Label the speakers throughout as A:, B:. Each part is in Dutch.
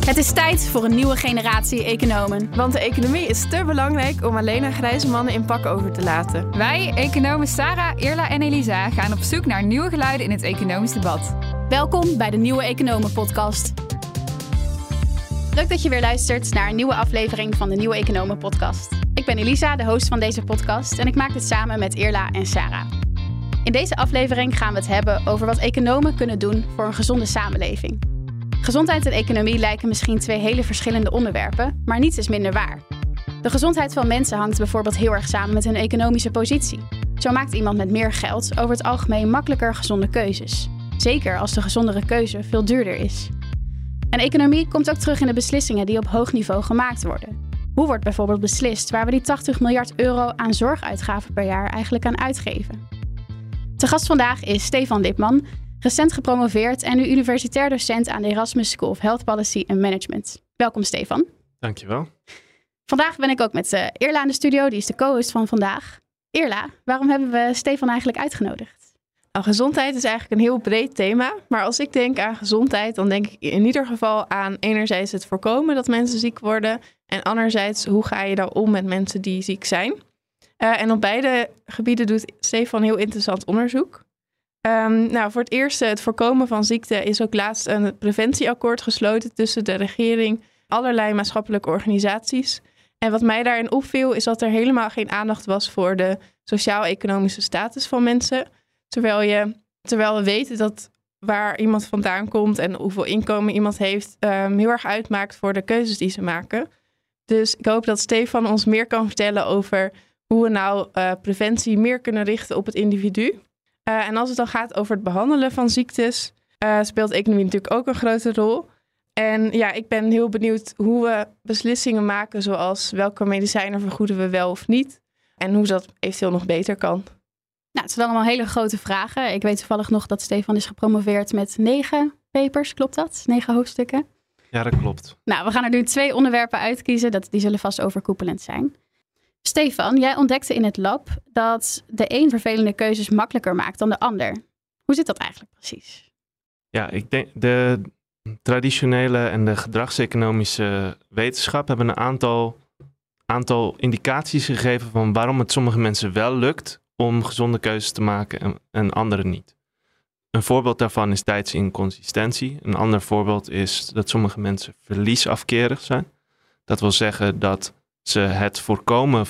A: Het is tijd voor een nieuwe generatie economen.
B: Want de economie is te belangrijk om alleen aan grijze mannen in pak over te laten.
C: Wij, economen Sarah, Irla en Elisa, gaan op zoek naar nieuwe geluiden in het economisch debat.
A: Welkom bij de Nieuwe Economen podcast. Leuk dat je weer luistert naar een nieuwe aflevering van de Nieuwe Economen podcast. Ik ben Elisa, de host van deze podcast en ik maak dit samen met Irla en Sarah. In deze aflevering gaan we het hebben over wat economen kunnen doen voor een gezonde samenleving. Gezondheid en economie lijken misschien twee hele verschillende onderwerpen, maar niets is minder waar. De gezondheid van mensen hangt bijvoorbeeld heel erg samen met hun economische positie. Zo maakt iemand met meer geld over het algemeen makkelijker gezonde keuzes. Zeker als de gezondere keuze veel duurder is. En economie komt ook terug in de beslissingen die op hoog niveau gemaakt worden. Hoe wordt bijvoorbeeld beslist waar we die 80 miljard euro aan zorguitgaven per jaar eigenlijk aan uitgeven? Te gast vandaag is Stefan Lipman, recent gepromoveerd en nu universitair docent aan de Erasmus School of Health Policy and Management. Welkom Stefan.
D: Dankjewel.
A: Vandaag ben ik ook met Irla in de studio, die is de co-host van vandaag. Irla, waarom hebben we Stefan eigenlijk uitgenodigd?
B: Nou, gezondheid is eigenlijk een heel breed thema. Maar als ik denk aan gezondheid, dan denk ik in ieder geval aan enerzijds het voorkomen dat mensen ziek worden. En anderzijds, hoe ga je daar om met mensen die ziek zijn? En op beide gebieden doet Stefan heel interessant onderzoek. Voor het eerst, het voorkomen van ziekte is ook laatst een preventieakkoord gesloten tussen de regering, allerlei maatschappelijke organisaties. En wat mij daarin opviel is dat er helemaal geen aandacht was voor de sociaal-economische status van mensen. Terwijl we weten dat waar iemand vandaan komt en hoeveel inkomen iemand heeft, heel erg uitmaakt voor de keuzes die ze maken. Dus ik hoop dat Stefan ons meer kan vertellen over hoe we nou preventie meer kunnen richten op het individu. En als het dan gaat over het behandelen van ziektes, speelt economie natuurlijk ook een grote rol. En ja, ik ben heel benieuwd hoe we beslissingen maken, zoals welke medicijnen vergoeden we wel of niet. En hoe dat eventueel nog beter kan.
A: Nou, het zijn allemaal hele grote vragen. Ik weet toevallig nog dat Stefan is gepromoveerd met 9 papers, klopt dat? 9 hoofdstukken?
D: Ja, dat klopt.
A: Nou, we gaan er nu 2 onderwerpen uitkiezen. Die zullen vast overkoepelend zijn. Stefan, jij ontdekte in het lab dat de een vervelende keuzes makkelijker maakt dan de ander. Hoe zit dat eigenlijk precies?
D: Ja, ik denk de traditionele en de gedragseconomische wetenschap hebben een aantal indicaties gegeven van waarom het sommige mensen wel lukt om gezonde keuzes te maken en anderen niet. Een voorbeeld daarvan is tijdsinconsistentie. Een ander voorbeeld is dat sommige mensen verliesafkerig zijn. Dat wil zeggen dat ze het voorkomen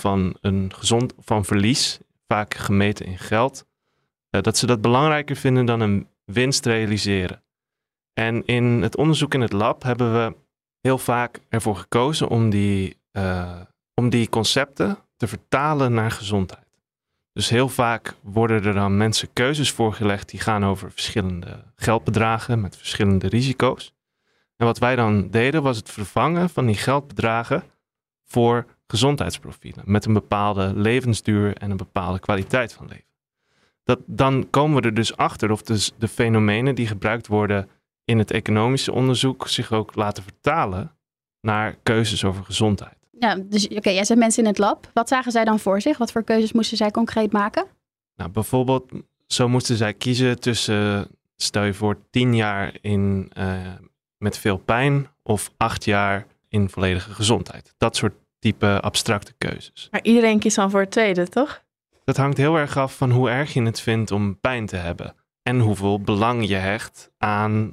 D: van verlies, vaak gemeten in geld, dat ze dat belangrijker vinden dan een winst realiseren. En in het onderzoek in het lab hebben we heel vaak ervoor gekozen om die concepten te vertalen naar gezondheid. Dus heel vaak worden er dan mensen keuzes voorgelegd die gaan over verschillende geldbedragen met verschillende risico's. En wat wij dan deden was het vervangen van die geldbedragen voor gezondheidsprofielen met een bepaalde levensduur en een bepaalde kwaliteit van leven. Dan komen we er dus achter of dus de fenomenen die gebruikt worden in het economische onderzoek zich ook laten vertalen naar keuzes over gezondheid.
A: Ja, dus jij zet mensen in het lab. Wat zagen zij dan voor zich? Wat voor keuzes moesten zij concreet maken?
D: Nou, bijvoorbeeld, zo moesten zij kiezen tussen, stel je voor, 10 jaar met veel pijn of 8 jaar in volledige gezondheid. Dat soort type abstracte keuzes.
B: Maar iedereen kiest dan voor het tweede, toch?
D: Dat hangt heel erg af van hoe erg je het vindt om pijn te hebben. En hoeveel belang je hecht aan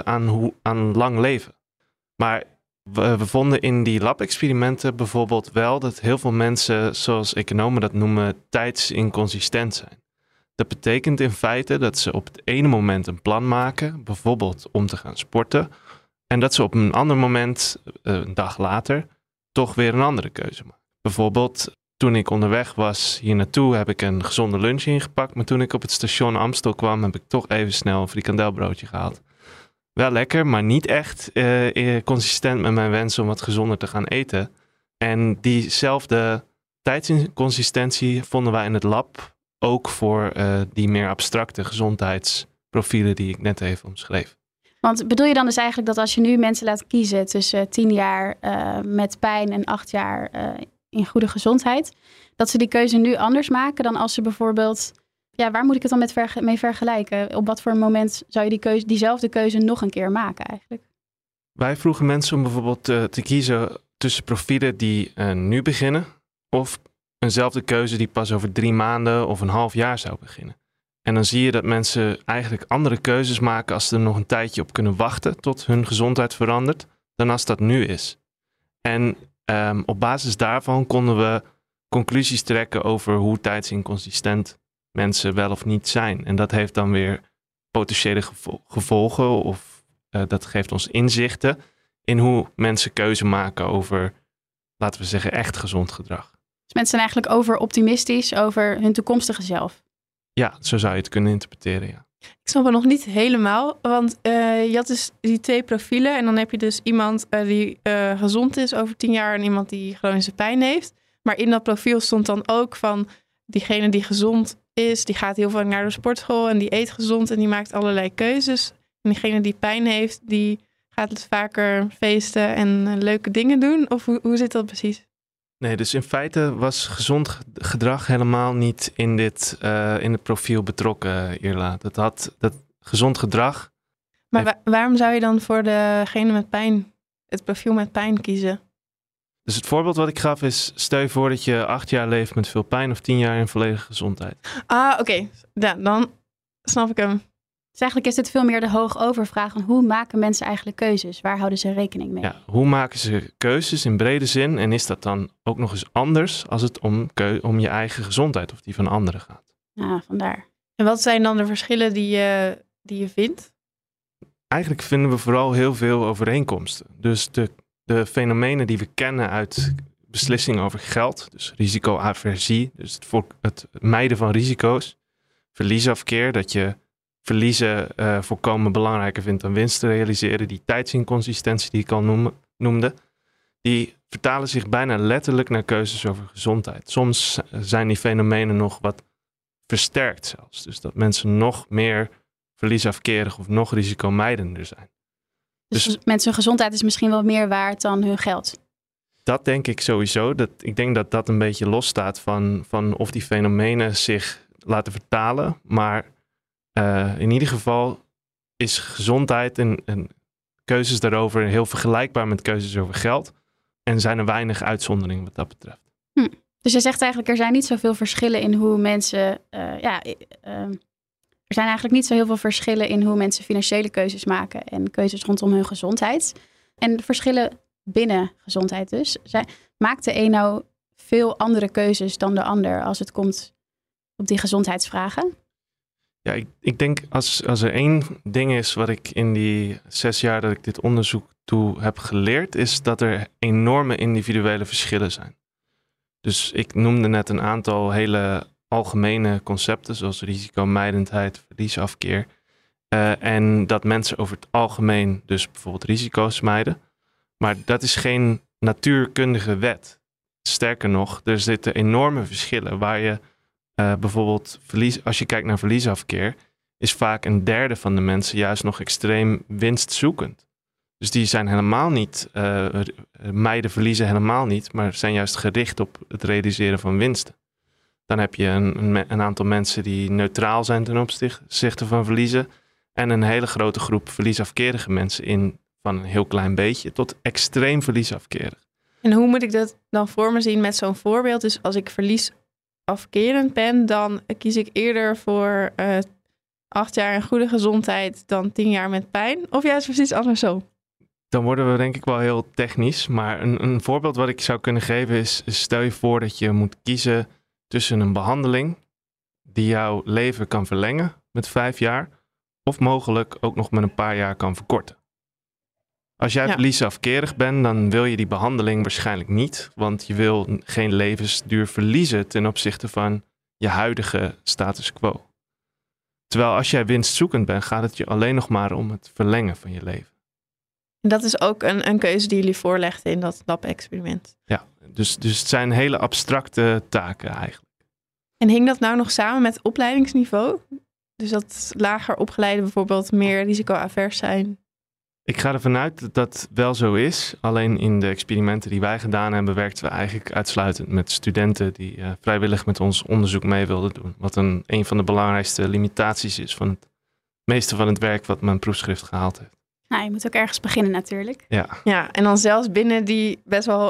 D: lang leven. Maar we vonden in die lab-experimenten bijvoorbeeld wel dat heel veel mensen, zoals economen dat noemen, tijdsinconsistent zijn. Dat betekent in feite dat ze op het ene moment een plan maken, bijvoorbeeld om te gaan sporten. En dat ze op een ander moment, een dag later, toch weer een andere keuze maken. Bijvoorbeeld, toen ik onderweg was hier naartoe, heb ik een gezonde lunch ingepakt. Maar toen ik op het station Amstel kwam, heb ik toch even snel een frikandelbroodje gehaald. Wel lekker, maar niet echt consistent met mijn wens om wat gezonder te gaan eten. En diezelfde tijdsinconsistentie vonden wij in het lab ook voor die meer abstracte gezondheidsprofielen die ik net even omschreef.
A: Want bedoel je dan dus eigenlijk dat als je nu mensen laat kiezen tussen 10 jaar met pijn en 8 jaar in goede gezondheid, dat ze die keuze nu anders maken dan als ze bijvoorbeeld, ja, waar moet ik het dan mee vergelijken? Op wat voor moment zou je diezelfde keuze nog een keer maken eigenlijk?
D: Wij vroegen mensen om bijvoorbeeld te kiezen tussen profielen die nu beginnen of eenzelfde keuze die pas over 3 maanden of een half jaar zou beginnen. En dan zie je dat mensen eigenlijk andere keuzes maken als ze er nog een tijdje op kunnen wachten tot hun gezondheid verandert, dan als dat nu is. En op basis daarvan konden we conclusies trekken over hoe tijdsinconsistent mensen wel of niet zijn. En dat heeft dan weer potentiële gevolgen of dat geeft ons inzichten in hoe mensen keuze maken over, laten we zeggen, echt gezond gedrag.
A: Dus mensen zijn eigenlijk overoptimistisch over hun toekomstige zelf.
D: Ja, zo zou je het kunnen interpreteren, ja.
B: Ik snap het nog niet helemaal, want je had dus die 2 profielen en dan heb je dus iemand die gezond is over 10 jaar en iemand die chronische pijn heeft. Maar in dat profiel stond dan ook van diegene die gezond is, die gaat heel vaak naar de sportschool en die eet gezond en die maakt allerlei keuzes. En diegene die pijn heeft, die gaat dus vaker feesten en leuke dingen doen. Of hoe zit dat precies?
D: Nee, dus in feite was gezond gedrag helemaal niet in het profiel betrokken, Irla. Dat gezond gedrag...
B: Maar waarom zou je dan voor degene met pijn, het profiel met pijn kiezen?
D: Dus het voorbeeld wat ik gaf is, stel je voor dat je 8 jaar leeft met veel pijn of 10 jaar in volledige gezondheid.
B: Oké. Ja, dan snap ik hem.
A: Dus eigenlijk is dit veel meer de hoogovervraag van hoe maken mensen eigenlijk keuzes? Waar houden ze rekening mee?
D: Ja, hoe maken ze keuzes in brede zin? En is dat dan ook nog eens anders als het om je eigen gezondheid of die van anderen gaat?
A: Ja, vandaar.
B: En wat zijn dan de verschillen die je vindt?
D: Eigenlijk vinden we vooral heel veel overeenkomsten. Dus de fenomenen die we kennen uit beslissingen over geld, dus risicoaversie, dus het mijden van risico's, verliesafkeer, dat je verliezen volkomen belangrijker vindt dan winst te realiseren. Die tijdsinconsistentie die ik al noemde, die vertalen zich bijna letterlijk naar keuzes over gezondheid. Soms zijn die fenomenen nog wat versterkt zelfs. Dus dat mensen nog meer verliesafkerig of nog risicomijdender zijn.
A: Dus mensen hun gezondheid is misschien wel meer waard dan hun geld.
D: Dat denk ik sowieso. Ik denk dat een beetje losstaat van of die fenomenen zich laten vertalen. Maar in ieder geval is gezondheid en keuzes daarover heel vergelijkbaar met keuzes over geld. En zijn er weinig uitzonderingen wat dat betreft.
A: Dus je zegt eigenlijk, er zijn niet zoveel verschillen in hoe mensen... er zijn eigenlijk niet zo heel veel verschillen in hoe mensen financiële keuzes maken. En keuzes rondom hun gezondheid. En verschillen binnen gezondheid dus. Maakt de een nou veel andere keuzes dan de ander als het komt op die gezondheidsvragen?
D: Ja, ik denk als er één ding is wat ik in die 6 jaar dat ik dit onderzoek toe heb geleerd, is dat er enorme individuele verschillen zijn. Dus ik noemde net een aantal hele algemene concepten, zoals risicomijdendheid, verliesafkeer. En dat mensen over het algemeen dus bijvoorbeeld risico's mijden. Maar dat is geen natuurkundige wet. Sterker nog, er zitten enorme verschillen waar je bijvoorbeeld als je kijkt naar verliesafkeer, is vaak 1/3 van de mensen juist nog extreem winstzoekend. Dus die zijn helemaal niet, mijden verliezen helemaal niet, maar zijn juist gericht op het realiseren van winsten. Dan heb je een aantal mensen die neutraal zijn ten opzichte van verliezen. En een hele grote groep verliesafkerige mensen van een heel klein beetje tot extreem verliesafkerig.
B: En hoe moet ik dat dan voor me zien met zo'n voorbeeld? Dus als ik verliesafkerend ben, dan kies ik eerder voor 8 jaar in goede gezondheid dan 10 jaar met pijn. Of juist precies andersom?
D: Dan worden we denk ik wel heel technisch. Maar een voorbeeld wat ik zou kunnen geven is, stel je voor dat je moet kiezen tussen een behandeling die jouw leven kan verlengen met 5 jaar, of mogelijk ook nog met een paar jaar kan verkorten. Als jij verliesafkerig bent, dan wil je die behandeling waarschijnlijk niet, want je wil geen levensduur verliezen ten opzichte van je huidige status quo. Terwijl als jij winstzoekend bent, gaat het je alleen nog maar om het verlengen van je leven.
B: En dat is ook een keuze die jullie voorlegden in dat lab-experiment.
D: Ja, dus het zijn hele abstracte taken eigenlijk.
B: En hing dat nou nog samen met opleidingsniveau? Dus dat lager opgeleiden bijvoorbeeld meer risicoavers zijn?
D: Ik ga ervan uit dat dat wel zo is. Alleen in de experimenten die wij gedaan hebben, werkten we eigenlijk uitsluitend met studenten die vrijwillig met ons onderzoek mee wilden doen. Wat een van de belangrijkste limitaties is van het meeste van het werk wat mijn proefschrift gehaald heeft.
A: Nou, je moet ook ergens beginnen natuurlijk.
B: Ja, en dan zelfs binnen die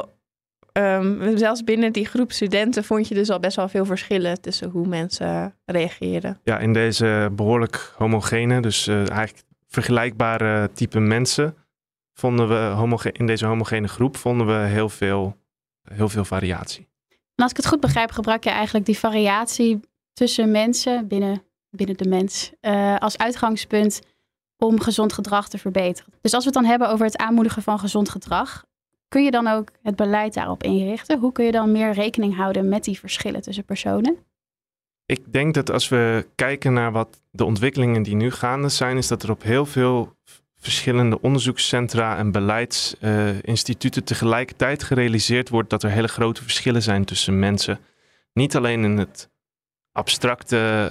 B: zelfs binnen die groep studenten vond je dus al best wel veel verschillen tussen hoe mensen reageren.
D: Ja, in deze behoorlijk homogene, dus eigenlijk vergelijkbare type mensen, vonden we in deze homogene groep vonden we heel veel variatie.
A: En als ik het goed begrijp, gebruik je eigenlijk die variatie tussen mensen binnen de mens als uitgangspunt om gezond gedrag te verbeteren. Dus als we het dan hebben over het aanmoedigen van gezond gedrag, kun je dan ook het beleid daarop inrichten? Hoe kun je dan meer rekening houden met die verschillen tussen personen?
D: Ik denk dat als we kijken naar wat de ontwikkelingen die nu gaande zijn, is dat er op heel veel verschillende onderzoekscentra en beleidsinstituten tegelijkertijd gerealiseerd wordt dat er hele grote verschillen zijn tussen mensen. Niet alleen in het abstracte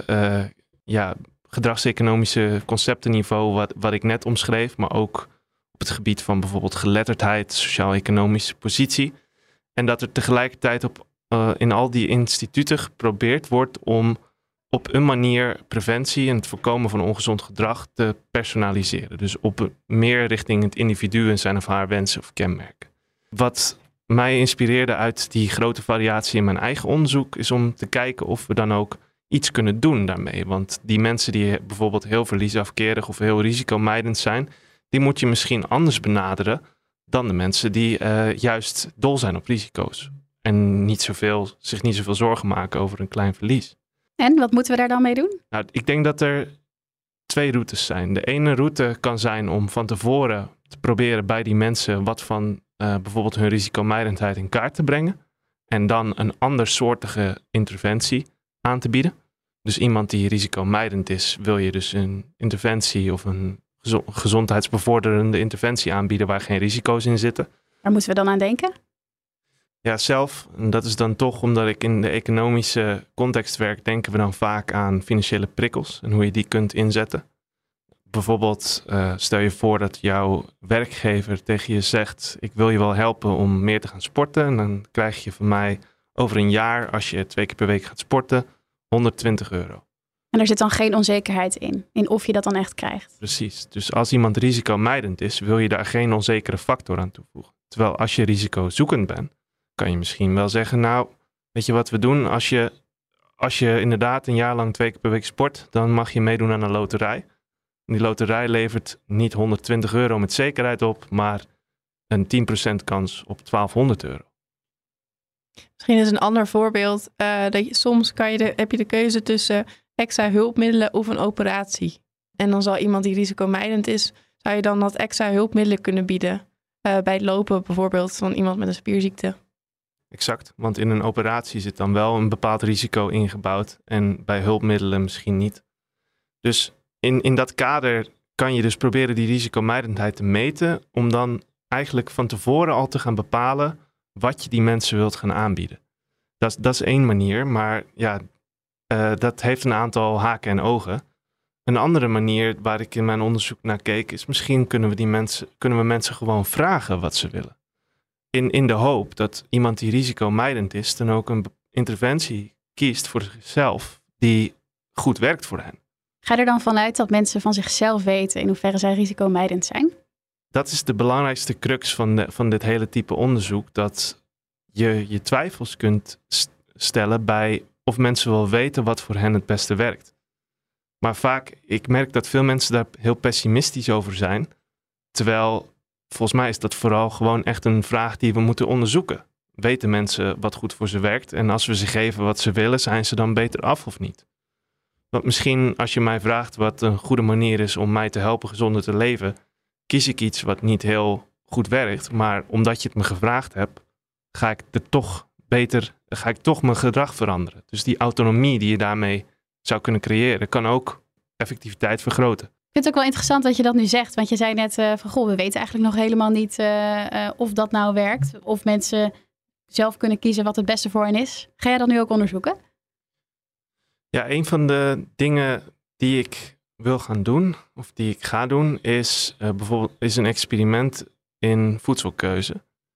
D: gedragseconomische conceptenniveau wat ik net omschreef, maar ook op het gebied van bijvoorbeeld geletterdheid, sociaal-economische positie. En dat er tegelijkertijd in al die instituten geprobeerd wordt om op een manier preventie en het voorkomen van ongezond gedrag te personaliseren. Dus meer richting het individu en zijn of haar wensen of kenmerken. Wat mij inspireerde uit die grote variatie in mijn eigen onderzoek is om te kijken of we dan ook iets kunnen doen daarmee. Want die mensen die bijvoorbeeld heel verliesafkerig of heel risicomijdend zijn, die moet je misschien anders benaderen dan de mensen die juist dol zijn op risico's. En zich niet zoveel zorgen maken over een klein verlies.
A: En wat moeten we daar dan mee doen?
D: Nou, ik denk dat er 2 routes zijn. De ene route kan zijn om van tevoren te proberen bij die mensen wat van bijvoorbeeld hun risicomijdendheid in kaart te brengen. En dan een andersoortige interventie aan te bieden. Dus iemand die risicomijdend is, wil je dus een interventie of een gezondheidsbevorderende interventie aanbieden waar geen risico's in zitten.
A: Waar moeten we dan aan denken?
D: Ja, zelf, en dat is dan toch omdat ik in de economische context werk, denken we dan vaak aan financiële prikkels en hoe je die kunt inzetten. Bijvoorbeeld stel je voor dat jouw werkgever tegen je zegt, ik wil je wel helpen om meer te gaan sporten. En dan krijg je van mij over een jaar, als je 2 keer per week gaat sporten, €120.
A: En er zit dan geen onzekerheid in of je dat dan echt krijgt.
D: Precies, dus als iemand risicomijdend is, wil je daar geen onzekere factor aan toevoegen. Terwijl als je risicozoekend bent, kan je misschien wel zeggen, nou, weet je wat we doen? Als je inderdaad een jaar lang 2 keer per week sport, dan mag je meedoen aan een loterij. En die loterij levert niet €120 met zekerheid op, maar een 10% kans op €1200.
B: Misschien is een ander voorbeeld dat soms heb je de keuze tussen extra hulpmiddelen of een operatie. En dan zal iemand die risicomijdend is, zou je dan dat extra hulpmiddelen kunnen bieden. Bij het lopen bijvoorbeeld van iemand met een spierziekte.
D: Exact, want in een operatie zit dan wel een bepaald risico ingebouwd en bij hulpmiddelen misschien niet. Dus in dat kader kan je dus proberen die risicomijdendheid te meten om dan eigenlijk van tevoren al te gaan bepalen wat je die mensen wilt gaan aanbieden. Dat is 1 manier, maar ja, dat heeft een aantal haken en ogen. Een andere manier waar ik in mijn onderzoek naar keek is misschien kunnen we mensen gewoon vragen wat ze willen. In de hoop dat iemand die risicomijdend is dan ook een interventie kiest voor zichzelf die goed werkt voor hen.
A: Ga je er dan vanuit dat mensen van zichzelf weten in hoeverre zij risicomijdend zijn?
D: Dat is de belangrijkste crux van dit hele type onderzoek. Dat je twijfels kunt stellen bij of mensen wel weten wat voor hen het beste werkt. Maar vaak, ik merk dat veel mensen daar heel pessimistisch over zijn. Terwijl, volgens mij is dat vooral gewoon echt een vraag die we moeten onderzoeken. Weten mensen wat goed voor ze werkt? En als we ze geven wat ze willen, zijn ze dan beter af of niet? Want misschien als je mij vraagt wat een goede manier is om mij te helpen gezonder te leven, kies ik iets wat niet heel goed werkt. Maar omdat je het me gevraagd hebt, ga ik toch mijn gedrag veranderen. Dus die autonomie die je daarmee zou kunnen creëren, kan ook effectiviteit vergroten.
A: Ik vind het ook wel interessant dat je dat nu zegt. Want je zei net van, we weten eigenlijk nog helemaal niet of dat nou werkt. Of mensen zelf kunnen kiezen wat het beste voor hen is. Ga jij dat nu ook onderzoeken?
D: Ja, een van de dingen die ik wil gaan doen, of die ik ga doen, is bijvoorbeeld een experiment in voedselkeuze.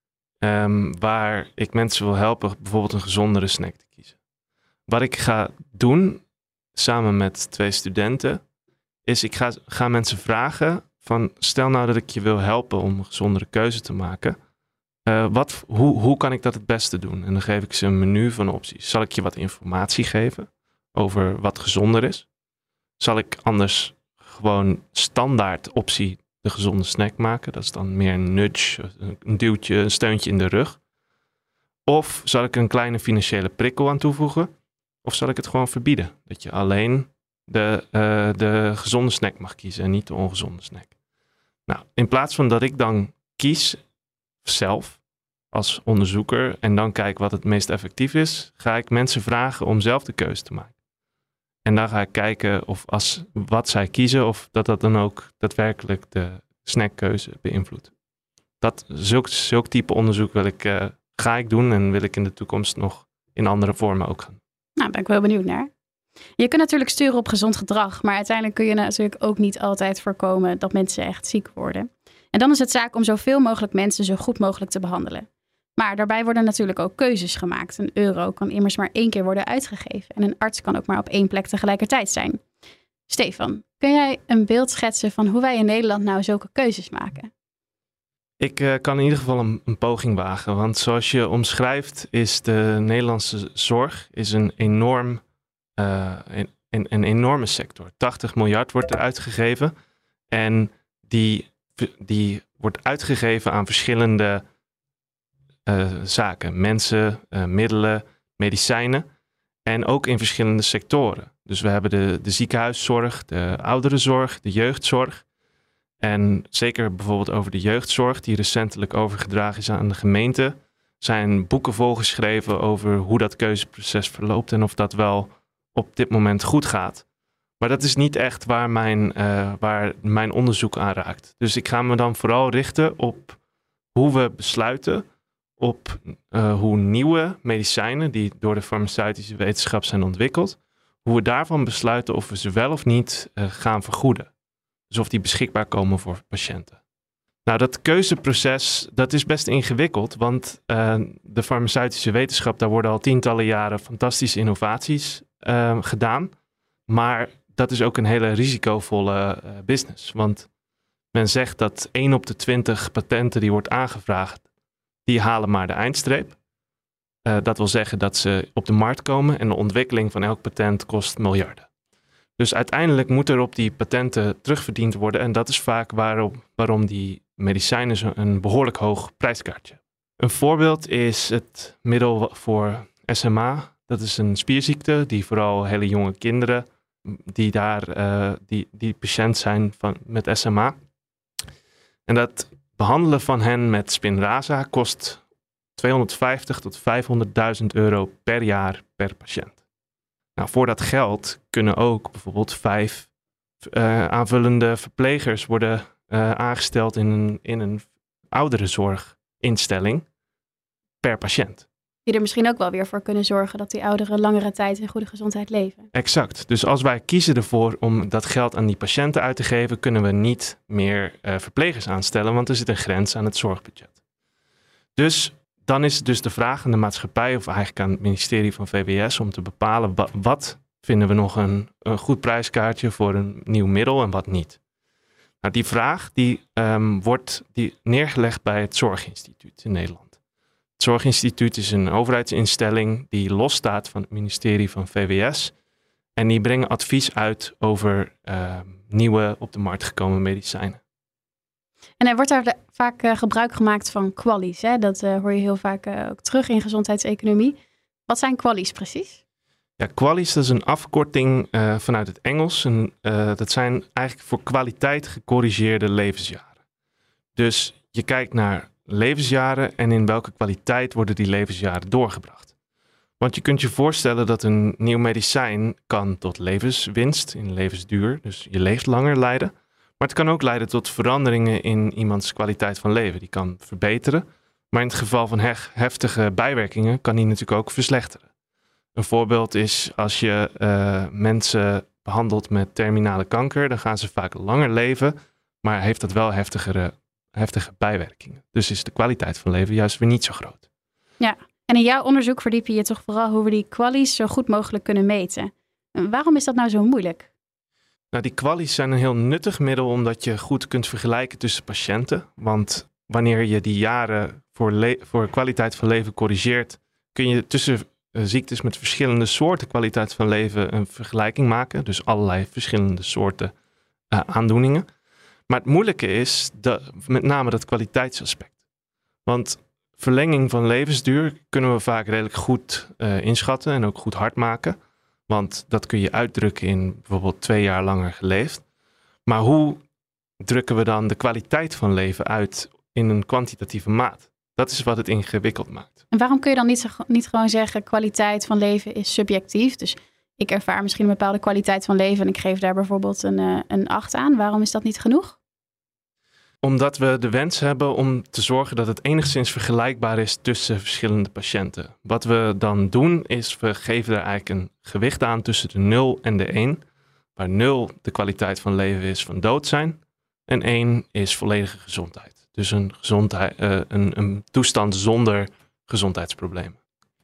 D: Waar ik mensen wil helpen bijvoorbeeld een gezondere snack te kiezen. Wat ik ga doen, samen met 2 studenten, is ik ga mensen vragen van stel nou dat ik je wil helpen om een gezondere keuze te maken. Hoe kan ik dat het beste doen? En dan geef ik ze een menu van opties. Zal ik je wat informatie geven over wat gezonder is? Zal ik anders gewoon standaard optie de gezonde snack maken? Dat is dan meer een nudge, een duwtje, een steuntje in de rug. Of zal ik een kleine financiële prikkel aan toevoegen? Of zal ik het gewoon verbieden? Dat je alleen de gezonde snack mag kiezen en niet de ongezonde snack. Nou, in plaats van dat ik dan kies zelf als onderzoeker en dan kijk wat het meest effectief is, ga ik mensen vragen om zelf de keuze te maken. En dan ga ik kijken of wat zij kiezen of dat dan ook daadwerkelijk de snackkeuze beïnvloedt. Zulk type onderzoek ga ik doen en wil ik in de toekomst nog in andere vormen ook gaan.
A: Nou, ben ik wel benieuwd naar. Je kunt natuurlijk sturen op gezond gedrag, maar uiteindelijk kun je natuurlijk ook niet altijd voorkomen dat mensen echt ziek worden. En dan is het zaak om zoveel mogelijk mensen zo goed mogelijk te behandelen. Maar daarbij worden natuurlijk ook keuzes gemaakt. Een euro kan immers maar 1 keer worden uitgegeven. En een arts kan ook maar op 1 plek tegelijkertijd zijn. Stefan, kun jij een beeld schetsen van hoe wij in Nederland nou zulke keuzes maken?
D: Ik kan in ieder geval een poging wagen. Want zoals je omschrijft is de Nederlandse zorg een enorme sector. 80 miljard wordt er uitgegeven. En die wordt uitgegeven aan verschillende zaken. Mensen, middelen, medicijnen. En ook in verschillende sectoren. Dus we hebben de ziekenhuiszorg, de ouderenzorg, de jeugdzorg. En zeker bijvoorbeeld over de jeugdzorg, die recentelijk overgedragen is aan de gemeente, zijn boeken volgeschreven over hoe dat keuzeproces verloopt en of dat wel op dit moment goed gaat. Maar dat is niet echt waar mijn onderzoek aan raakt. Dus ik ga me dan vooral richten op hoe we besluiten, op hoe nieuwe medicijnen die door de farmaceutische wetenschap zijn ontwikkeld, hoe we daarvan besluiten of we ze wel of niet gaan vergoeden. Dus of die beschikbaar komen voor patiënten. Nou, dat keuzeproces, dat is best ingewikkeld, want de farmaceutische wetenschap, daar worden al tientallen jaren fantastische innovaties gedaan. Maar dat is ook een hele risicovolle business. Want men zegt dat 1 op de 20 patenten die wordt aangevraagd, die halen maar de eindstreep. Dat wil zeggen dat ze op de markt komen en de ontwikkeling van elk patent kost miljarden. Dus uiteindelijk moet er op die patenten terugverdiend worden. En dat is vaak waarom die medicijnen een behoorlijk hoog prijskaartje. Een voorbeeld is het middel voor SMA. Dat is een spierziekte die vooral hele jonge kinderen die patiënt zijn met SMA. En dat behandelen van hen met Spinraza kost 250 tot 500.000 euro per jaar per patiënt. Nou, voor dat geld kunnen ook bijvoorbeeld 5 aanvullende verplegers worden aangesteld in een ouderenzorginstelling per patiënt.
A: Die er misschien ook wel weer voor kunnen zorgen dat die ouderen langere tijd in goede gezondheid leven.
D: Exact. Dus als wij kiezen ervoor om dat geld aan die patiënten uit te geven, kunnen we niet meer verplegers aanstellen, want er zit een grens aan het zorgbudget. Dus dan is het dus de vraag aan de maatschappij, of eigenlijk aan het ministerie van VWS, om te bepalen wat vinden we nog een goed prijskaartje voor een nieuw middel en wat niet. Nou, die vraag wordt neergelegd bij het Zorginstituut in Nederland. Het Zorginstituut is een overheidsinstelling die losstaat van het ministerie van VWS. En die brengen advies uit over nieuwe op de markt gekomen medicijnen.
A: En er wordt daar vaak gebruik gemaakt van QALY's. Hè? Dat hoor je heel vaak ook terug in gezondheidseconomie. Wat zijn QALY's precies?
D: Ja, QALY's, dat is een afkorting vanuit het Engels. En, dat zijn eigenlijk voor kwaliteit gecorrigeerde levensjaren. Dus je kijkt naar levensjaren en in welke kwaliteit worden die levensjaren doorgebracht. Want je kunt je voorstellen dat een nieuw medicijn kan tot levenswinst in levensduur, dus je leeft langer, leiden. Maar het kan ook leiden tot veranderingen in iemands kwaliteit van leven. Die kan verbeteren, maar in het geval van heftige bijwerkingen kan die natuurlijk ook verslechteren. Een voorbeeld is als je mensen behandelt met terminale kanker, dan gaan ze vaak langer leven, maar heeft dat wel heftige bijwerkingen. Dus is de kwaliteit van leven juist weer niet zo groot. Ja,
A: en in jouw onderzoek verdiep je je toch vooral hoe we die QALY's zo goed mogelijk kunnen meten. Waarom is dat nou zo moeilijk?
D: Nou, die kwali's zijn een heel nuttig middel omdat je goed kunt vergelijken tussen patiënten. Want wanneer je die jaren voor kwaliteit van leven corrigeert, kun je tussen ziektes met verschillende soorten kwaliteit van leven een vergelijking maken. Dus allerlei verschillende soorten aandoeningen. Maar het moeilijke is met name dat kwaliteitsaspect. Want verlenging van levensduur kunnen we vaak redelijk goed inschatten en ook goed hard maken. Want dat kun je uitdrukken in bijvoorbeeld 2 jaar langer geleefd. Maar hoe drukken we dan de kwaliteit van leven uit in een kwantitatieve maat? Dat is wat het ingewikkeld maakt.
A: En waarom kun je dan niet gewoon zeggen kwaliteit van leven is subjectief? Dus ik ervaar misschien een bepaalde kwaliteit van leven en ik geef daar bijvoorbeeld een 8 aan. Waarom is dat niet genoeg?
D: Omdat we de wens hebben om te zorgen dat het enigszins vergelijkbaar is tussen verschillende patiënten. Wat we dan doen is, we geven er eigenlijk een gewicht aan tussen de 0 en de 1. Waar 0 de kwaliteit van leven is van dood zijn en 1 is volledige gezondheid. Dus een toestand zonder gezondheidsproblemen.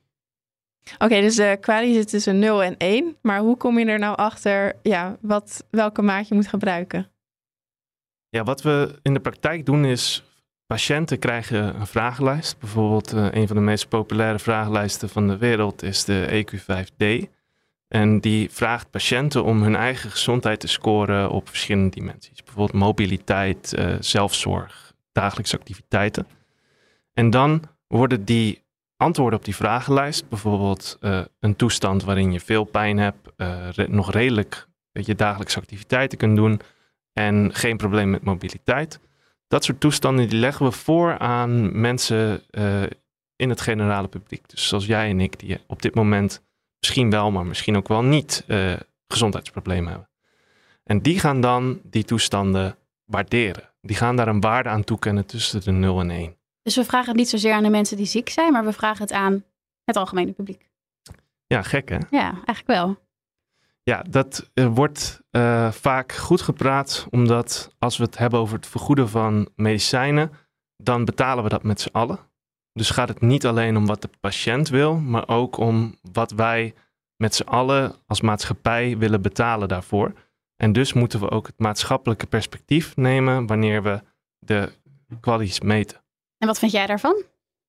B: Oké, dus de kwalie zit tussen 0 en 1. Maar hoe kom je er nou achter welke maat je moet gebruiken?
D: Ja, wat we in de praktijk doen is, patiënten krijgen een vragenlijst. Bijvoorbeeld een van de meest populaire vragenlijsten van de wereld is de EQ5D. En die vraagt patiënten om hun eigen gezondheid te scoren op verschillende dimensies. Bijvoorbeeld mobiliteit, zelfzorg, dagelijkse activiteiten. En dan worden die antwoorden op die vragenlijst, bijvoorbeeld een toestand waarin je veel pijn hebt, nog redelijk je dagelijkse activiteiten kunt doen en geen probleem met mobiliteit. Dat soort toestanden die leggen we voor aan mensen in het generale publiek. Dus zoals jij en ik, die op dit moment misschien wel, maar misschien ook wel niet gezondheidsproblemen hebben. En die gaan dan die toestanden waarderen. Die gaan daar een waarde aan toekennen tussen de 0 en 1.
A: Dus we vragen het niet zozeer aan de mensen die ziek zijn, maar we vragen het aan het algemene publiek.
D: Ja, gek hè?
A: Ja, eigenlijk wel.
D: Ja, dat wordt vaak goed gepraat, omdat als we het hebben over het vergoeden van medicijnen, dan betalen we dat met z'n allen. Dus gaat het niet alleen om wat de patiënt wil, maar ook om wat wij met z'n allen als maatschappij willen betalen daarvoor. En dus moeten we ook het maatschappelijke perspectief nemen wanneer we de kwalies meten.
A: En wat vind jij daarvan?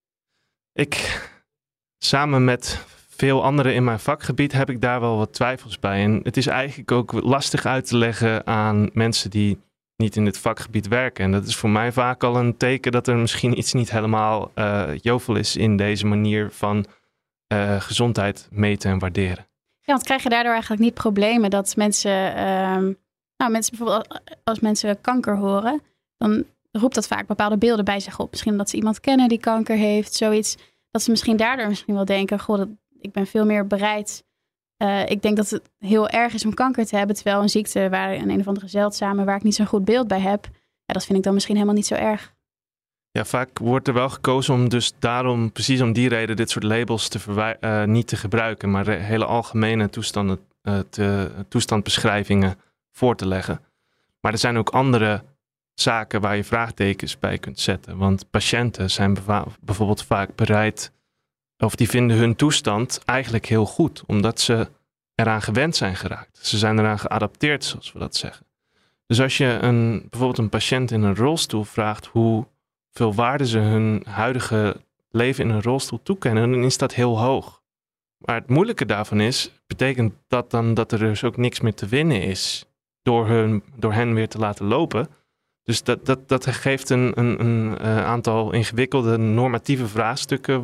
D: Ik, samen met veel anderen in mijn vakgebied, heb ik daar wel wat twijfels bij. En het is eigenlijk ook lastig uit te leggen aan mensen die niet in dit vakgebied werken. En dat is voor mij vaak al een teken dat er misschien iets niet helemaal jovel is in deze manier van gezondheid meten en waarderen.
A: Ja, want krijg je daardoor eigenlijk niet problemen dat mensen, mensen bijvoorbeeld als mensen kanker horen, dan roept dat vaak bepaalde beelden bij zich op. Misschien omdat ze iemand kennen die kanker heeft, zoiets. Dat ze misschien daardoor wel denken, goh, ik ben veel meer bereid. Ik denk dat het heel erg is om kanker te hebben, terwijl een ziekte waar een of andere zeldzame, waar ik niet zo'n goed beeld bij heb, ja, dat vind ik dan misschien helemaal niet zo erg.
D: Ja, vaak wordt er wel gekozen om dus daarom, precies om die reden, dit soort labels niet te gebruiken, maar hele algemene toestandbeschrijvingen voor te leggen. Maar er zijn ook andere zaken waar je vraagtekens bij kunt zetten. Want patiënten zijn bijvoorbeeld vaak bereid, of die vinden hun toestand eigenlijk heel goed, omdat ze eraan gewend zijn geraakt. Ze zijn eraan geadapteerd, zoals we dat zeggen. Dus als je bijvoorbeeld een patiënt in een rolstoel vraagt hoeveel waarde ze hun huidige leven in een rolstoel toekennen, dan is dat heel hoog. Maar het moeilijke daarvan betekent dat dan dat er dus ook niks meer te winnen is door hen weer te laten lopen. Dus dat geeft een aantal ingewikkelde normatieve vraagstukken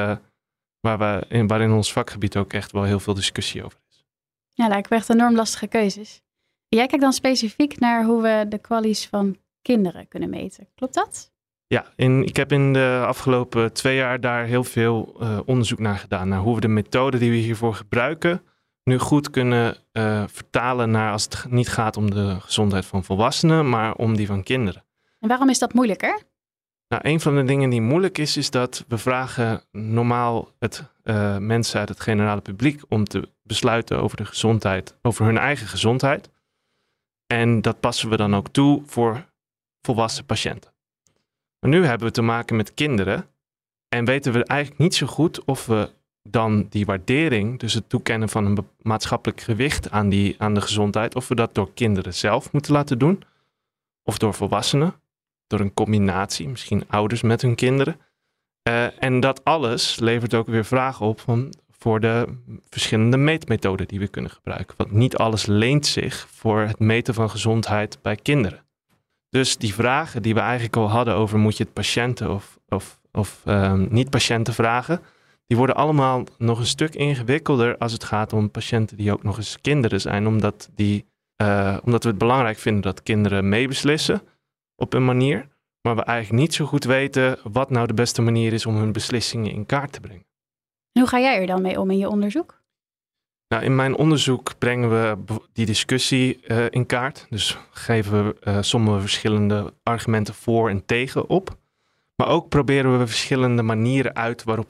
D: waarin ons vakgebied ook echt wel heel veel discussie over is.
A: Ja, lijkt me echt enorm lastige keuzes. Jij kijkt dan specifiek naar hoe we de kwalies van kinderen kunnen meten. Klopt dat?
D: Ja, ik heb in de afgelopen 2 jaar daar heel veel onderzoek naar gedaan. Naar hoe we de methode die we hiervoor gebruiken nu goed kunnen vertalen naar als het niet gaat om de gezondheid van volwassenen, maar om die van kinderen.
A: En waarom is dat moeilijker?
D: Nou, een van de dingen die moeilijk is dat we vragen normaal mensen uit het generale publiek om te besluiten over de gezondheid, over hun eigen gezondheid. En dat passen we dan ook toe voor volwassen patiënten. Maar nu hebben we te maken met kinderen en weten we eigenlijk niet zo goed of we dan die waardering, dus het toekennen van een maatschappelijk gewicht aan de gezondheid, of we dat door kinderen zelf moeten laten doen, of door volwassenen, door een combinatie, misschien ouders met hun kinderen. En dat alles levert ook weer vragen op voor de verschillende meetmethoden die we kunnen gebruiken. Want niet alles leent zich voor het meten van gezondheid bij kinderen. Dus die vragen die we eigenlijk al hadden over moet je het patiënten of niet-patiënten vragen, die worden allemaal nog een stuk ingewikkelder als het gaat om patiënten die ook nog eens kinderen zijn. Omdat we het belangrijk vinden dat kinderen meebeslissen op een manier, maar we eigenlijk niet zo goed weten wat nou de beste manier is om hun beslissingen in kaart te brengen.
A: En hoe ga jij er dan mee om in je onderzoek?
D: Nou, in mijn onderzoek brengen we die discussie in kaart. Dus sommen we verschillende argumenten voor en tegen op. Maar ook proberen we verschillende manieren uit waarop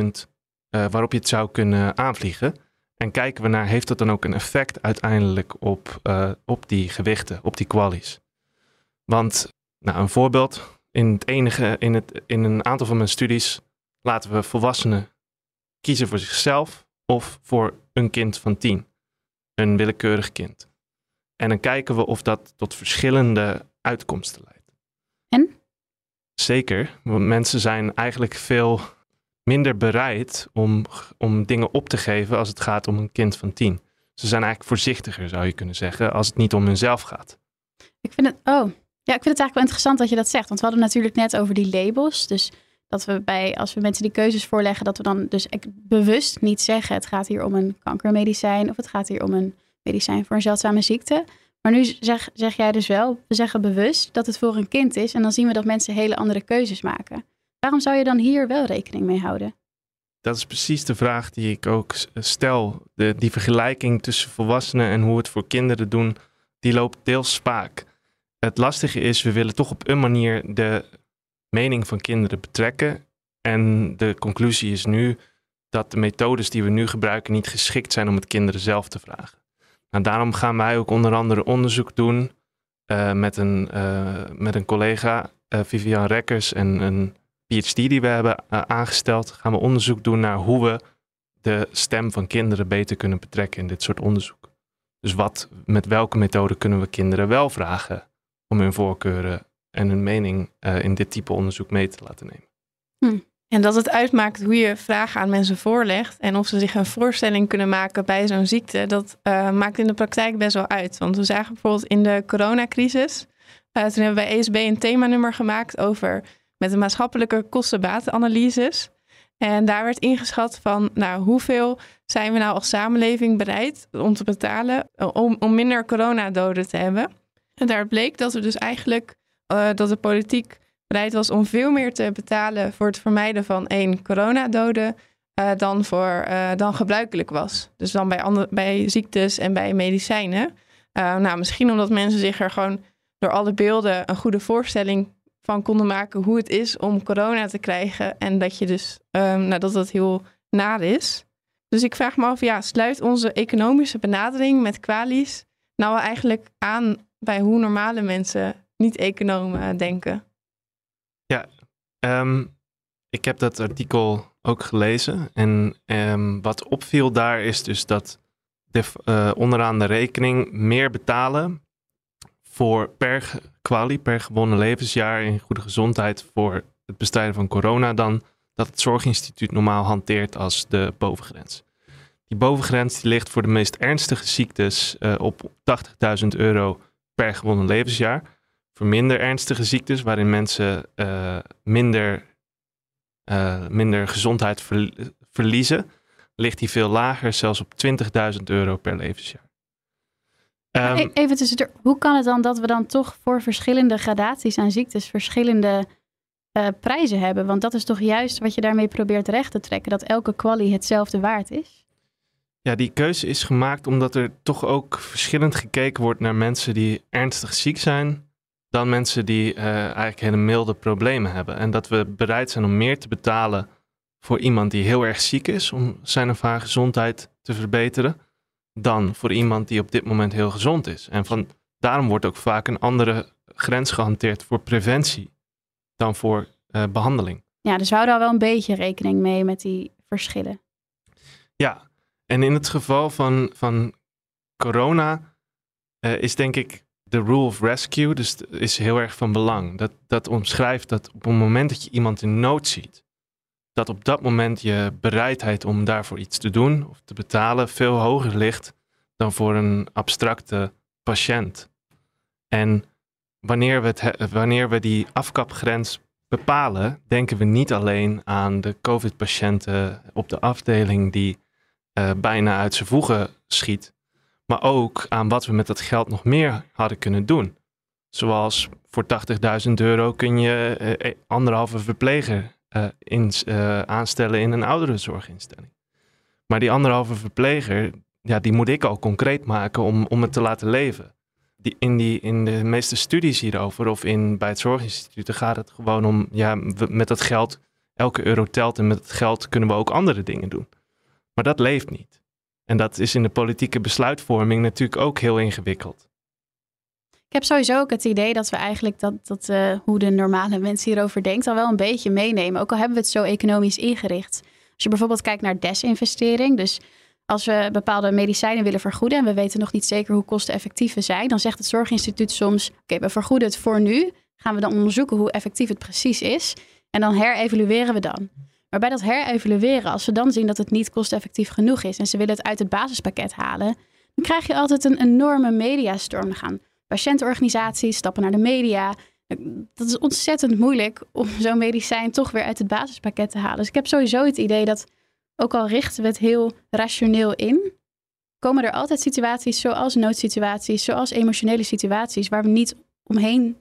D: je het zou kunnen aanvliegen. En kijken we naar, heeft dat dan ook een effect uiteindelijk op die gewichten, op die kwalies? Want, een voorbeeld, in een aantal van mijn studies laten we volwassenen kiezen voor zichzelf of voor een kind van 10. Een willekeurig kind. En dan kijken we of dat tot verschillende uitkomsten leidt.
A: En?
D: Zeker, want mensen zijn eigenlijk veel minder bereid om dingen op te geven als het gaat om een kind van 10. Ze zijn eigenlijk voorzichtiger, zou je kunnen zeggen, als het niet om hunzelf gaat.
A: Ik vind het eigenlijk wel interessant dat je dat zegt. Want we hadden natuurlijk net over die labels. Dus dat we als we mensen die keuzes voorleggen, dat we dan dus bewust niet zeggen, het gaat hier om een kankermedicijn of het gaat hier om een medicijn voor een zeldzame ziekte. Maar nu zeg jij dus wel, we zeggen bewust dat het voor een kind is en dan zien we dat mensen hele andere keuzes maken. Waarom zou je dan hier wel rekening mee houden?
D: Dat is precies de vraag die ik ook stel. Die vergelijking tussen volwassenen en hoe we het voor kinderen doen, die loopt deels spaak. Het lastige is, we willen toch op een manier de mening van kinderen betrekken. En de conclusie is nu dat de methodes die we nu gebruiken niet geschikt zijn om het kinderen zelf te vragen. Nou, daarom gaan wij ook onder andere onderzoek doen met een collega, Vivian Rekkers, en een PhD die we hebben aangesteld. Gaan we onderzoek doen naar hoe we de stem van kinderen beter kunnen betrekken in dit soort onderzoek. Dus met welke methode kunnen we kinderen wel vragen om hun voorkeuren en hun mening in dit type onderzoek mee te laten nemen.
B: En dat het uitmaakt hoe je vragen aan mensen voorlegt en of ze zich een voorstelling kunnen maken bij zo'n ziekte, dat maakt in de praktijk best wel uit. Want we zagen bijvoorbeeld in de coronacrisis, toen hebben we bij ESB een themanummer gemaakt met de maatschappelijke kosten-batenanalyses. En daar werd ingeschat van, hoeveel zijn we nou als samenleving bereid om te betalen om minder coronadoden te hebben. En daar bleek dat we dus eigenlijk, dat de politiek bereid was om veel meer te betalen voor het vermijden van 1 coronadode dan gebruikelijk was. Dus dan bij ziektes en bij medicijnen. Misschien omdat mensen zich er gewoon door alle beelden een goede voorstelling van konden maken hoe het is om corona te krijgen. En dat je dus dat heel naar is. Dus ik vraag me af, sluit onze economische benadering met kwalies nou eigenlijk aan bij hoe normale mensen niet-economen denken?
D: Ja, ik heb dat artikel ook gelezen. En wat opviel daar is dus dat onderaan de rekening meer betalen per gewonnen levensjaar in goede gezondheid voor het bestrijden van corona dan dat het Zorginstituut normaal hanteert als de bovengrens. Die bovengrens die ligt voor de meest ernstige ziektes op €80.000 per gewonnen levensjaar. Voor minder ernstige ziektes, waarin mensen minder gezondheid verliezen, ligt die veel lager, zelfs op €20.000 per levensjaar.
A: Even tussendoor, hoe kan het dan dat we dan toch voor verschillende gradaties aan ziektes verschillende prijzen hebben? Want dat is toch juist wat je daarmee probeert recht te trekken, dat elke kwalie hetzelfde waard is?
D: Ja, die keuze is gemaakt omdat er toch ook verschillend gekeken wordt naar mensen die ernstig ziek zijn dan mensen die eigenlijk hele milde problemen hebben. En dat we bereid zijn om meer te betalen voor iemand die heel erg ziek is om zijn of haar gezondheid te verbeteren dan voor iemand die op dit moment heel gezond is. En daarom wordt ook vaak een andere grens gehanteerd voor preventie dan voor behandeling.
A: Ja, dus we houden al wel een beetje rekening mee met die verschillen.
D: Ja, en in het geval van corona is denk ik de rule of rescue, dus is heel erg van belang. Dat omschrijft dat op het moment dat je iemand in nood ziet, dat op dat moment je bereidheid om daarvoor iets te doen of te betalen veel hoger ligt dan voor een abstracte patiënt. En wanneer we die afkapgrens bepalen, denken we niet alleen aan de COVID-patiënten op de afdeling die bijna uit zijn voegen schiet, maar ook aan wat we met dat geld nog meer hadden kunnen doen. Zoals voor €80.000 kun je 1,5 verpleger aanstellen in een ouderenzorginstelling. Maar die 1,5 verpleger, die moet ik al concreet maken om het te laten leven. In de meeste studies hierover of bij het zorginstituut gaat het gewoon om, met dat geld, elke euro telt en met het geld kunnen we ook andere dingen doen. Maar dat leeft niet. En dat is in de politieke besluitvorming natuurlijk ook heel ingewikkeld.
A: Ik heb sowieso ook het idee dat we eigenlijk hoe de normale mens hierover denkt al wel een beetje meenemen. Ook al hebben we het zo economisch ingericht. Als je bijvoorbeeld kijkt naar desinvestering. Dus als we bepaalde medicijnen willen vergoeden en we weten nog niet zeker hoe kosteneffectief we zijn, dan zegt het Zorginstituut soms, oké, we vergoeden het voor nu. Gaan we dan onderzoeken hoe effectief het precies is. En dan herevalueren we dan. Maar bij dat herevalueren, als we dan zien dat het niet kosteneffectief genoeg is en ze willen het uit het basispakket halen, dan krijg je altijd een enorme mediastorm. Dan gaan patiëntenorganisaties stappen naar de media. Dat is ontzettend moeilijk om zo'n medicijn toch weer uit het basispakket te halen. Dus ik heb sowieso het idee dat, ook al richten we het heel rationeel in, komen er altijd situaties zoals noodsituaties, zoals emotionele situaties, waar we niet omheen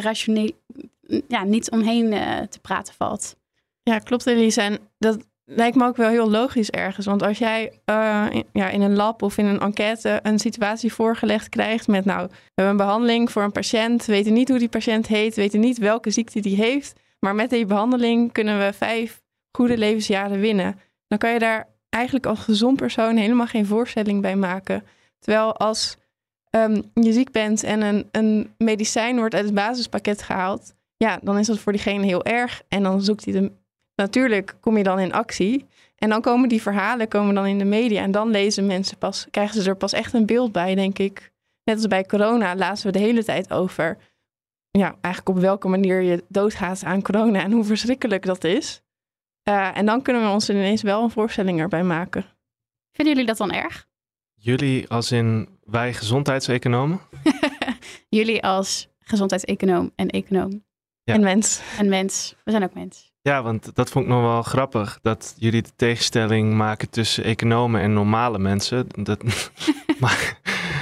A: te praten valt.
B: Ja, klopt, Elisa. En dat lijkt me ook wel heel logisch ergens. Want als jij in een lab of in een enquête een situatie voorgelegd krijgt met, we hebben een behandeling voor een patiënt, weten niet hoe die patiënt heet, weten niet welke ziekte die heeft, maar met die behandeling kunnen we 5 goede levensjaren winnen. Dan kan je daar eigenlijk als gezond persoon helemaal geen voorstelling bij maken. Terwijl als je ziek bent en een medicijn wordt uit het basispakket gehaald, dan is dat voor diegene heel erg. En dan zoekt hij natuurlijk kom je dan in actie. En dan komen die verhalen dan in de media. En dan lezen mensen krijgen ze er pas echt een beeld bij, denk ik. Net als bij corona lazen we de hele tijd over, eigenlijk op welke manier je doodgaat aan corona en hoe verschrikkelijk dat is. En dan kunnen we ons ineens wel een voorstelling erbij maken.
A: Vinden jullie dat dan erg?
D: Jullie als in wij gezondheidseconomen?
A: Jullie als gezondheidseconoom en econoom.
B: Ja. En mens.
A: En mens. We zijn ook mens.
D: Ja, want dat vond ik nog wel grappig. Dat jullie de tegenstelling maken tussen economen en normale mensen. Maar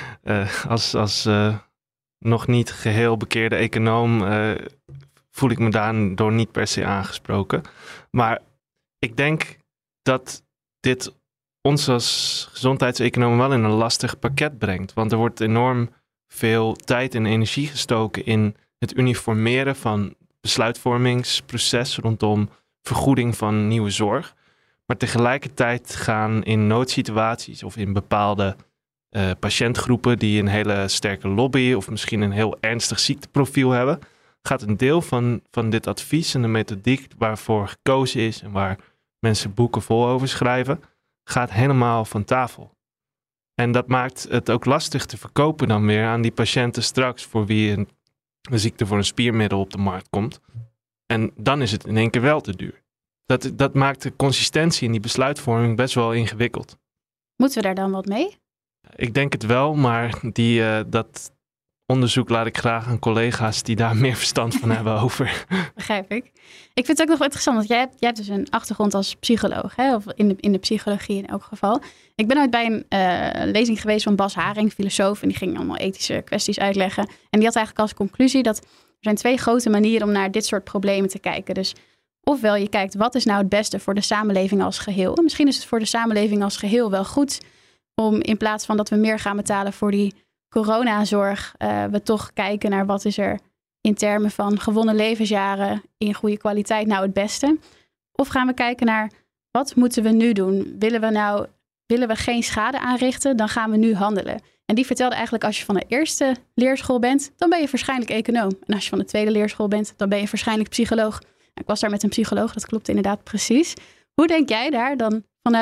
D: als nog niet geheel bekeerde econoom voel ik me daardoor niet per se aangesproken. Maar ik denk dat dit ons als gezondheidseconomen wel in een lastig pakket brengt. Want er wordt enorm veel tijd en energie gestoken in het uniformeren van besluitvormingsproces rondom vergoeding van nieuwe zorg. Maar tegelijkertijd gaan in noodsituaties of in bepaalde patiëntgroepen die een hele sterke lobby of misschien een heel ernstig ziekteprofiel hebben, gaat een deel van dit advies en de methodiek waarvoor gekozen is en waar mensen boeken vol over schrijven, gaat helemaal van tafel. En dat maakt het ook lastig te verkopen dan weer aan die patiënten straks voor wie een ziekte voor een spiermiddel op de markt komt. En dan is het in één keer wel te duur. Dat maakt de consistentie in die besluitvorming best wel ingewikkeld.
A: Moeten we daar dan wat mee?
D: Ik denk het wel, maar dat onderzoek laat ik graag aan collega's die daar meer verstand van hebben over.
A: Begrijp ik. Ik vind het ook nog wel interessant, want jij hebt dus een achtergrond als psycholoog, hè? Of in de psychologie in elk geval. Ik ben ooit bij een lezing geweest van Bas Haring, filosoof, en die ging allemaal ethische kwesties uitleggen. En die had eigenlijk als conclusie dat er zijn 2 grote manieren om naar dit soort problemen te kijken. Dus ofwel je kijkt, wat is nou het beste voor de samenleving als geheel? En misschien is het voor de samenleving als geheel wel goed om in plaats van dat we meer gaan betalen voor die coronazorg, we toch kijken naar wat is er in termen van gewonnen levensjaren in goede kwaliteit nou het beste. Of gaan we kijken naar wat moeten we nu doen? Willen we geen schade aanrichten, dan gaan we nu handelen. En die vertelde eigenlijk, als je van de eerste leerschool bent, dan ben je waarschijnlijk econoom. En als je van de tweede leerschool bent, dan ben je waarschijnlijk psycholoog. Ik was daar met een psycholoog, dat klopt inderdaad precies. Hoe denk jij daar dan vanuit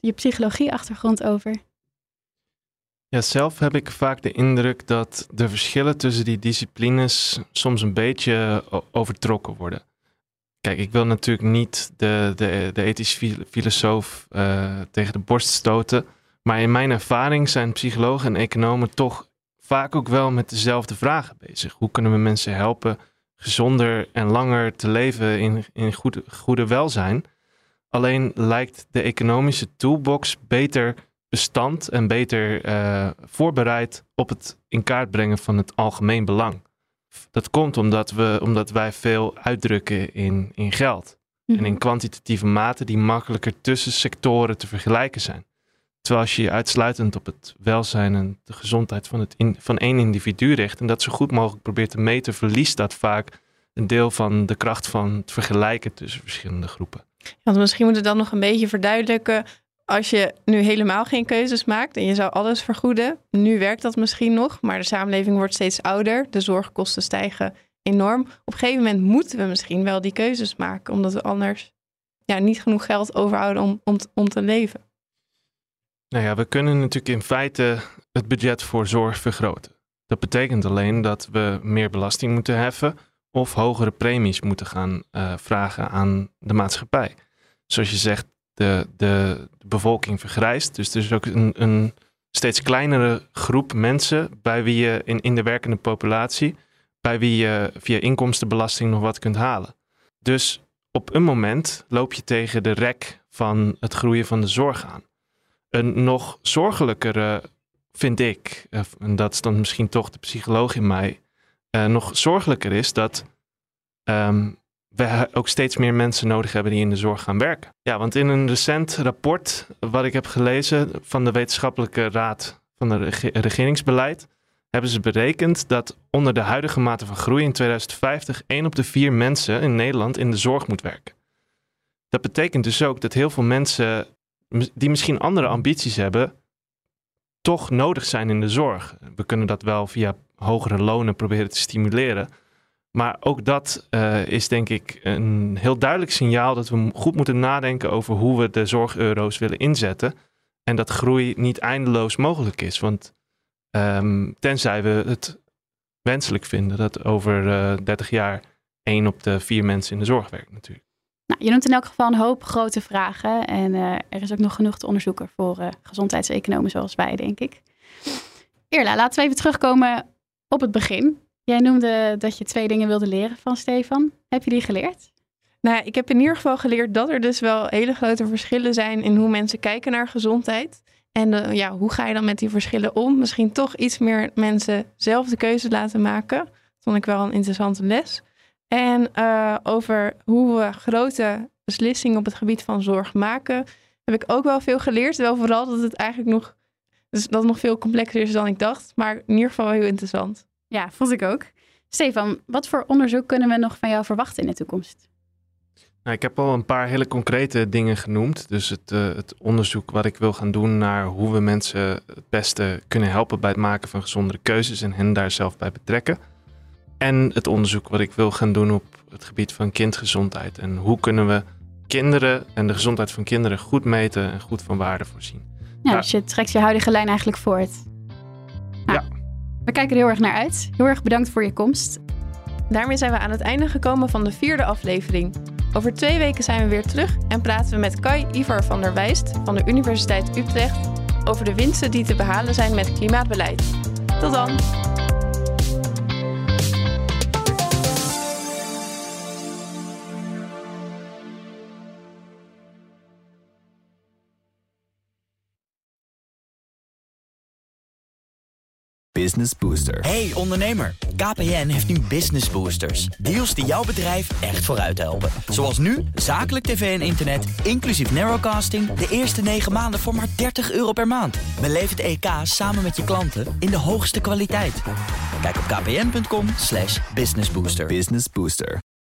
A: je psychologie-achtergrond over?
D: Ja, zelf heb ik vaak de indruk dat de verschillen tussen die disciplines soms een beetje overtrokken worden. Kijk, ik wil natuurlijk niet de ethisch filosoof tegen de borst stoten. Maar in mijn ervaring zijn psychologen en economen toch vaak ook wel met dezelfde vragen bezig. Hoe kunnen we mensen helpen gezonder en langer te leven in goede welzijn? Alleen lijkt de economische toolbox beter bestand en beter voorbereid op het in kaart brengen van het algemeen belang. Dat komt omdat wij veel uitdrukken in geld. En in kwantitatieve mate die makkelijker tussen sectoren te vergelijken zijn. Terwijl als je uitsluitend op het welzijn en de gezondheid van één individu richt en dat zo goed mogelijk probeert te meten, verliest dat vaak een deel van de kracht van het vergelijken tussen verschillende groepen.
B: Want misschien moet het dan nog een beetje verduidelijken. Als je nu helemaal geen keuzes maakt en je zou alles vergoeden, nu werkt dat misschien nog, maar de samenleving wordt steeds ouder, de zorgkosten stijgen enorm. Op een gegeven moment moeten we misschien wel die keuzes maken, omdat we anders niet genoeg geld overhouden om te leven.
D: Nou ja, we kunnen natuurlijk in feite het budget voor zorg vergroten. Dat betekent alleen dat we meer belasting moeten heffen of hogere premies moeten gaan vragen aan de maatschappij. Zoals je zegt, de bevolking vergrijst. Dus er is ook een steeds kleinere groep mensen bij wie je in de werkende populatie, bij wie je via inkomstenbelasting nog wat kunt halen. Dus op een moment loop je tegen de rek van het groeien van de zorg aan. Een nog zorgelijkere, vind ik, en dat is dan misschien toch de psycholoog in mij, nog zorgelijker is dat we ook steeds meer mensen nodig hebben die in de zorg gaan werken. Ja, want in een recent rapport wat ik heb gelezen van de Wetenschappelijke Raad van het Regeringsbeleid, hebben ze berekend dat onder de huidige mate van groei in 2050 1 op de 4 mensen in Nederland in de zorg moet werken. Dat betekent dus ook dat heel veel mensen die misschien andere ambities hebben, toch nodig zijn in de zorg. We kunnen dat wel via hogere lonen proberen te stimuleren. Maar ook dat is denk ik een heel duidelijk signaal dat we goed moeten nadenken over hoe we de zorgeuro's willen inzetten. En dat groei niet eindeloos mogelijk is. Want tenzij we het wenselijk vinden dat over 30 jaar 1 op de 4 mensen in de zorg werkt natuurlijk.
A: Nou, je noemt in elk geval een hoop grote vragen. En er is ook nog genoeg te onderzoeken voor gezondheidseconomen zoals wij, denk ik. Irla, laten we even terugkomen op het begin. Jij noemde dat je 2 dingen wilde leren van Stefan. Heb je die geleerd?
B: Nou, ik heb in ieder geval geleerd dat er dus wel hele grote verschillen zijn in hoe mensen kijken naar gezondheid. En hoe ga je dan met die verschillen om? Misschien toch iets meer mensen zelf de keuze laten maken. Dat vond ik wel een interessante les. En over hoe we grote beslissingen op het gebied van zorg maken, heb ik ook wel veel geleerd. Wel vooral dat het eigenlijk nog veel complexer is dan ik dacht. Maar in ieder geval heel interessant.
A: Ja, vond ik ook. Stefan, wat voor onderzoek kunnen we nog van jou verwachten in de toekomst?
D: Nou, ik heb al een paar hele concrete dingen genoemd. Dus het onderzoek wat ik wil gaan doen naar hoe we mensen het beste kunnen helpen bij het maken van gezondere keuzes en hen daar zelf bij betrekken. En het onderzoek wat ik wil gaan doen op het gebied van kindgezondheid. En hoe kunnen we kinderen en de gezondheid van kinderen goed meten en goed van waarde voorzien.
A: Ja, dus je trekt je huidige lijn eigenlijk voort. Nou, ja. We kijken er heel erg naar uit. Heel erg bedankt voor je komst.
B: Daarmee zijn we aan het einde gekomen van de 4e aflevering. Over 2 weken zijn we weer terug en praten we met Kai Ivar van der Wijst van de Universiteit Utrecht over de winsten die te behalen zijn met klimaatbeleid. Tot dan!
E: Business Booster.
F: Hey ondernemer, KPN heeft nu Business Boosters. Deals die jouw bedrijf echt vooruit helpen. Zoals nu, zakelijk tv en internet, inclusief narrowcasting, de eerste 9 maanden voor maar €30 per maand. Beleef het EK samen met je klanten in de hoogste kwaliteit. Kijk op kpn.com/businessbooster.
E: Business Booster.